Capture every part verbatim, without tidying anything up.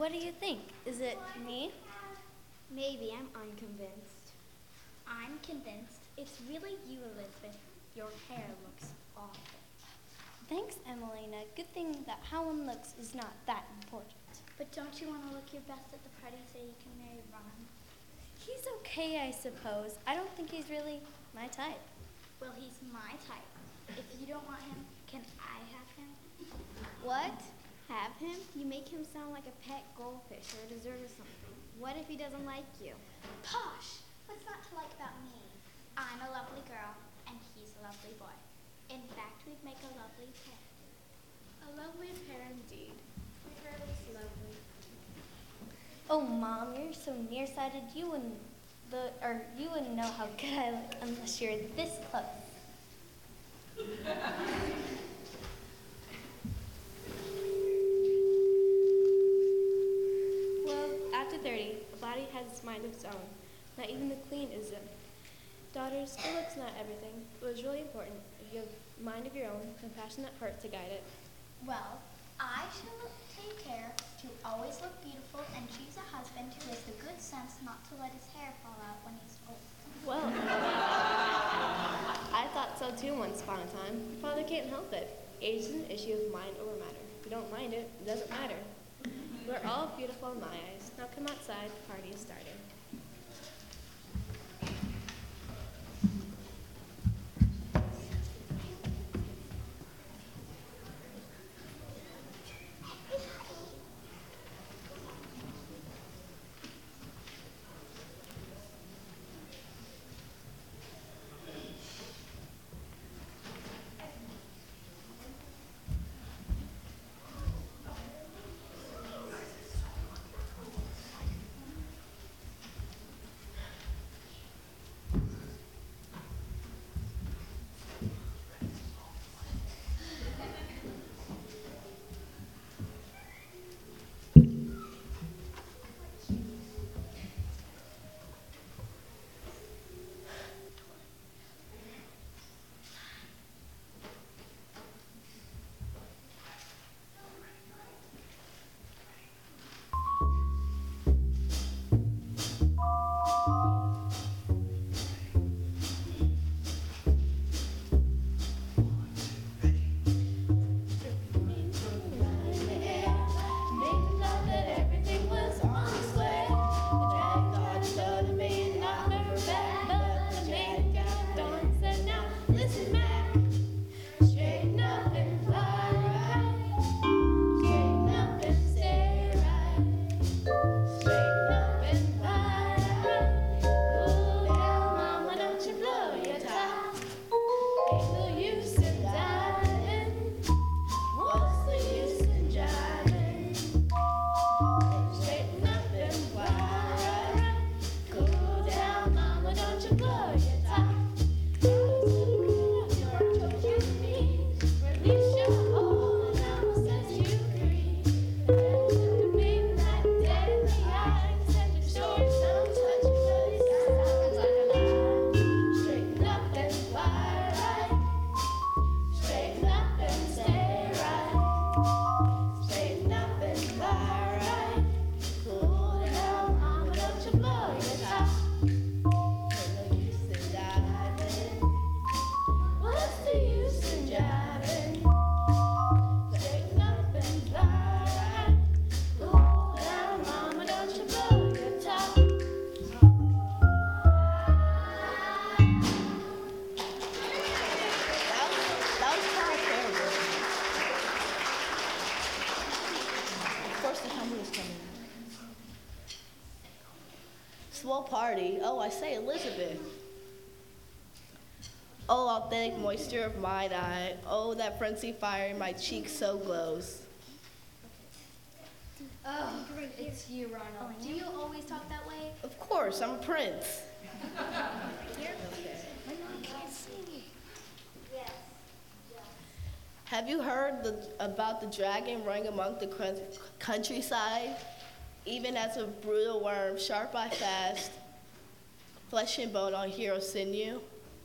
What do you think? Is it me? Maybe, I'm unconvinced. I'm convinced it's really you, Elizabeth. Your hair looks awful. Thanks, Emelina. Good thing that how one looks is not that important. But don't you want to look your best at the party so you can marry Ron? He's okay, I suppose. I don't think he's really my type. Well, he's my type. If you don't want him, can I have him? What? Have him? You make him sound like a pet goldfish or a dessert or something. What if he doesn't like you? Posh! What's not to like about me? I'm a lovely girl, and he's a lovely boy. In fact, we'd make a lovely pair. A lovely pair indeed. Your hair looks lovely. Oh, Mom, you're so nearsighted. You wouldn't the or you wouldn't know how good I look unless you're this close. Well, after thirty, a body has its mind of its own. Not even the queen is in. Daughters, good looks not everything, but it's really important if you have a mind of your own, compassionate heart to guide it. Well, I shall take care to always look beautiful and choose a husband who has the good sense not to let his hair fall out when he's old. Well, I thought so too once upon a time. Your father can't help it. Age is an issue of mind over matter. If you don't mind it, it doesn't matter. We're all beautiful in my eyes. Now come outside, the party is starting. Swell party. Oh, I say, Elizabeth. Oh, authentic moisture of mine eye. Oh, that frenzy fire in my cheek so glows. Oh, it's you, Ronald. Do you always talk that way? Of course, I'm a prince. Here? My mom can't see. Yes. Have you heard the, about the dragon running among the crun- countryside? Even as a brutal worm, sharp eye fast, flesh and bone on hero sinew.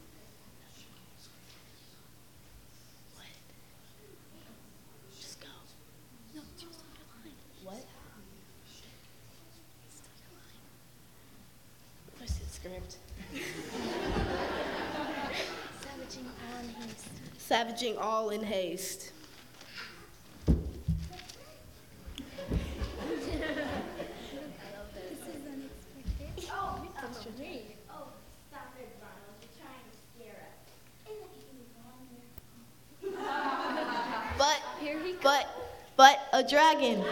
What? Just go. No, just underline. What? savaging all in haste. But, but, but a dragon.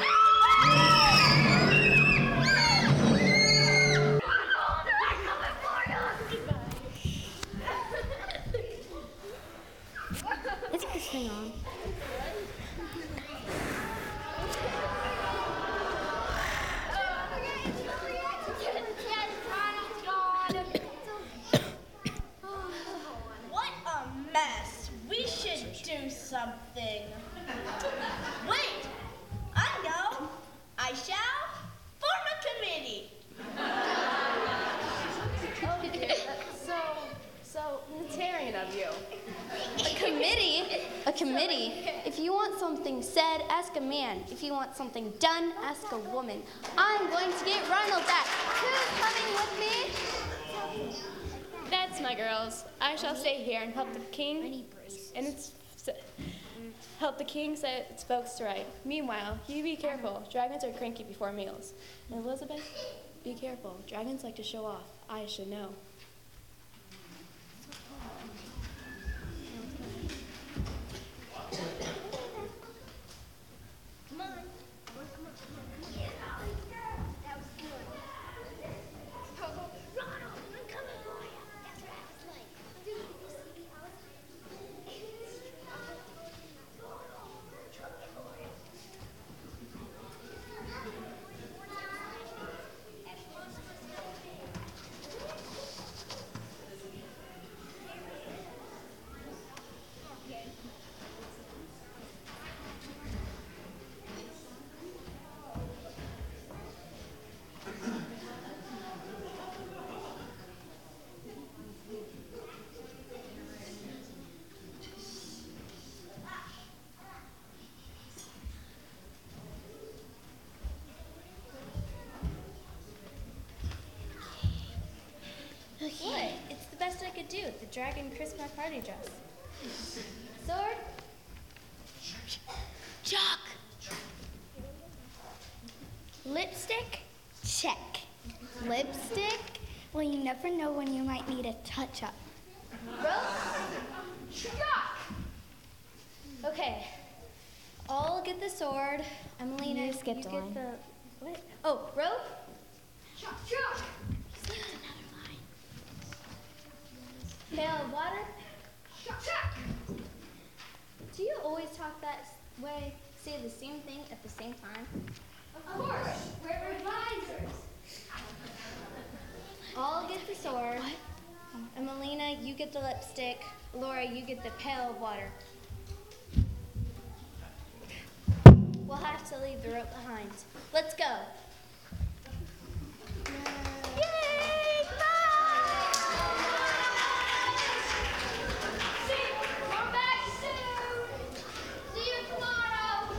Let's put this thing on. What a mess. We should do something. Wait, I know. I shall form a committee. So, so Unitarian of you. A committee? A committee? If you want something said, ask a man. If you want something done, ask a woman. I'm going to get Ronald back. Who's coming with me? That's my girls. I shall stay here and help the king and it's help the king set its folks to right. Meanwhile, you be careful. Dragons are cranky before meals. And Elizabeth, be careful. Dragons like to show off. I should know. What? It's the best I could do. The dragon Chris my party dress. Sword? Chalk. Lipstick? Check. Lipstick? Well, you never know when you might need a touch-up. Rope? Okay. I'll get the sword. Emelina, You skipped you a get line. the... What? Oh, rope? Pail of water? Do you always talk that s- way, say the same thing at the same time? Of course, we're advisors. I'll get the sword. Emelina, you get the lipstick. Laura, you get the pail of water. We'll have to leave the rope behind. Let's go. Yay! Come back soon! See you tomorrow!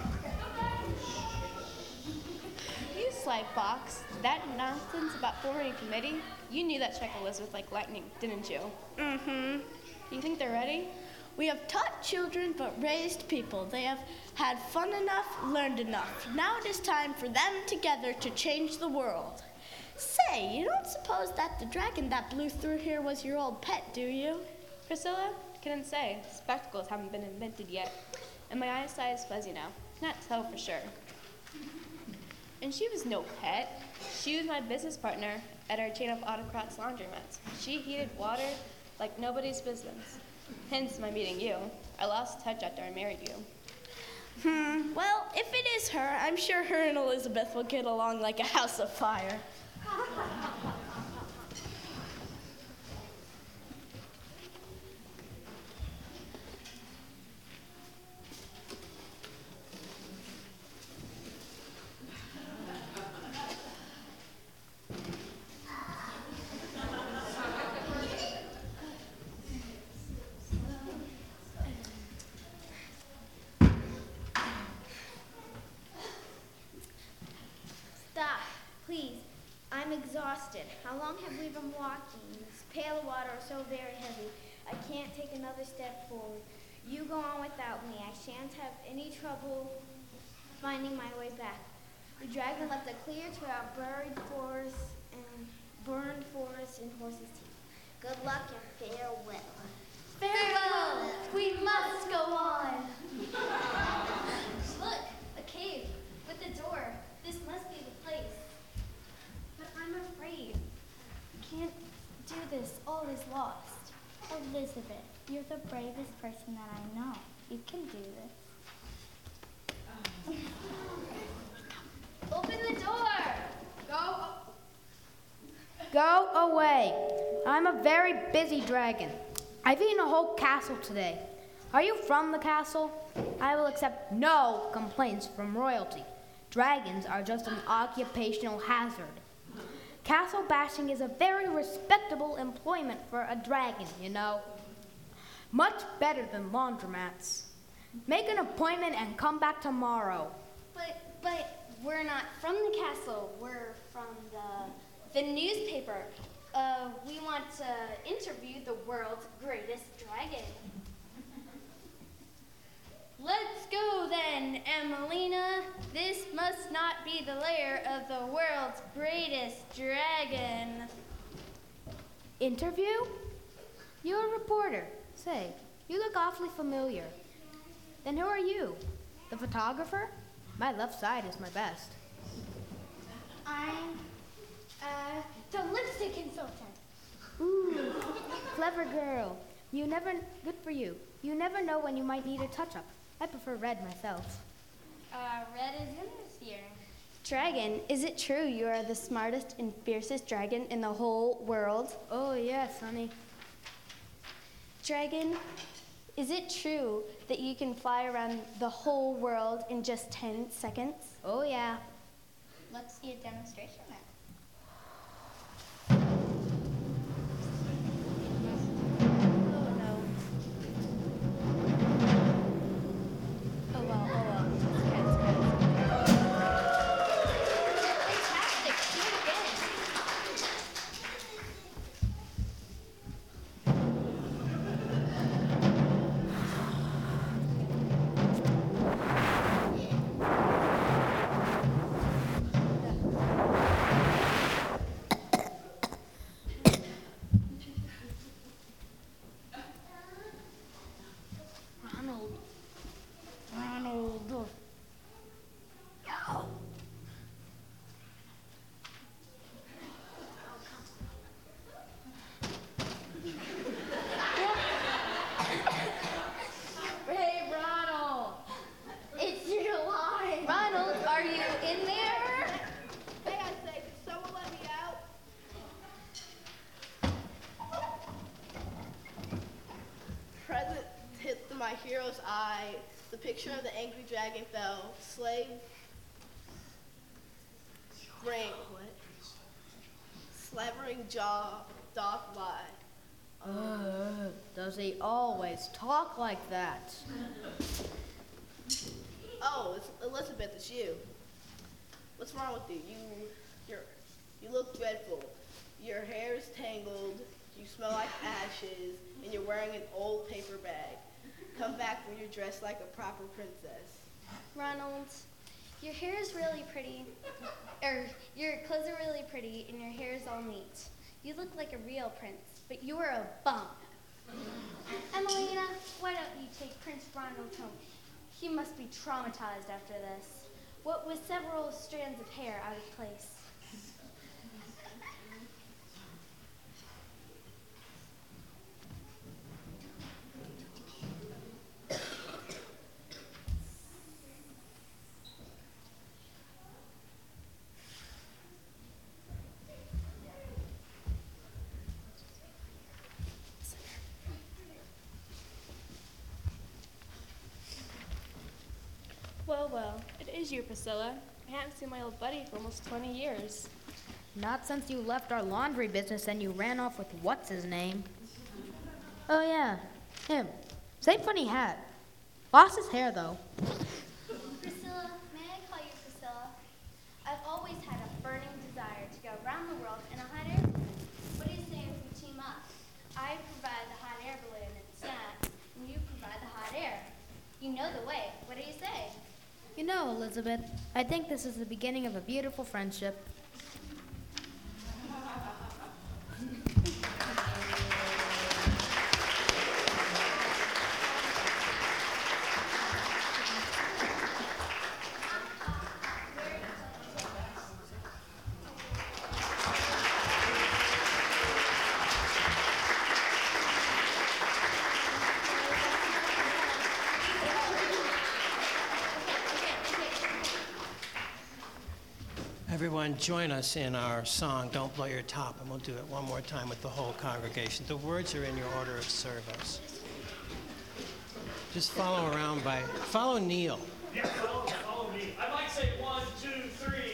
You sly fox. That nonsense about forming a committee? You knew that check Elizabeth like lightning, didn't you? Mm-hmm. Do you think they're ready? We have taught children but raised people. They have had fun enough, learned enough. Now it is time for them together to change the world. Say, you don't suppose that the dragon that blew through here was your old pet, do you? Priscilla? Couldn't say. Spectacles haven't been invented yet. And my eyesight is fuzzy now. Not tell for sure. And she was no pet. She was my business partner at our chain of autocrats laundromats. She heated water like nobody's business. Hence my meeting you. I lost touch after I married you. Hmm, well, if it is her, I'm sure her and Elizabeth will get along like a house of fire. Stop, please. I'm exhausted. How long have we been walking? This pail of water is so very heavy. I can't take another step forward. You go on without me. I shan't have any trouble finding my way back. The dragon left a clear trail, buried forests and burned forests and horses' teeth. Good luck and farewell. Farewell! We must go on. Look, a cave with a door. This must be the place. But I'm afraid. I can't do this. All is lost. Elizabeth, you're the bravest person that I know. You can do this. Open the door! Go. Go away. I'm a very busy dragon. I've eaten a whole castle today. Are you from the castle? I will accept no complaints from royalty. Dragons are just an occupational hazard. Castle bashing is a very respectable employment for a dragon, you know. Much better than laundromats. Make an appointment and come back tomorrow. But, but we're not from the castle. We're from the, the newspaper. Uh, we want to interview the world's greatest dragon. Let's go then, Emelina. This must not be the lair of the world's greatest dragon. Interview? You're a reporter. Say, you look awfully familiar. Then who are you? The photographer? My left side is my best. I'm uh, the lipstick consultant. Ooh, clever girl. You never, good for you. You never know when you might need a touch-up. I prefer red myself. Uh, red is in this year. Dragon, is it true you are the smartest and fiercest dragon in the whole world? Oh, yes, honey. Dragon, is it true that you can fly around the whole world in just ten seconds? Oh, yeah. Let's see a demonstration then. Oh, no. Oh, well, oh, well. It's good, it's good, it's good. Fantastic. Do it again. Ronald. Ronald. Hey, Ronald. It's your line. Ronald, are you in there? Hey, I say, can someone let me out? Present hit my hero's eye. The picture of the angry dragon fell. Slave. Brain. What? Slavering jaw doth lie. Uh, does he always talk like that? Oh, it's Elizabeth, it's you. What's wrong with you? You, you're, you look dreadful. Your hair is tangled. You smell like ashes, and you're wearing an old paper bag. Come back when you're dressed like a proper princess. Ronald, your hair is really pretty. Or, your clothes are really pretty, and your hair is all neat. You look like a real prince, but you're a bum. Emelina, why don't you take Prince Ronald home? He must be traumatized after this. What with several strands of hair out of place. Well, well, it is you, Priscilla. I haven't seen my old buddy for almost twenty years. Not since you left our laundry business and you ran off with what's his name. Oh, yeah, him. Same funny hat. Lost his hair, though. Priscilla, may I call you Priscilla? I've always had a burning desire to go around the world in a hot air balloon. What do you say if we team up? I provide the hot air balloon and snacks, and you provide the hot air. You know the way. What do you say? You know, Elizabeth, I think this is the beginning of a beautiful friendship. Everyone, join us in our song, Don't Blow Your Top, and we'll do it one more time with the whole congregation. The words are in your order of service. Just follow around by, follow Neil. Yeah, follow, follow me. I might say one, two, three.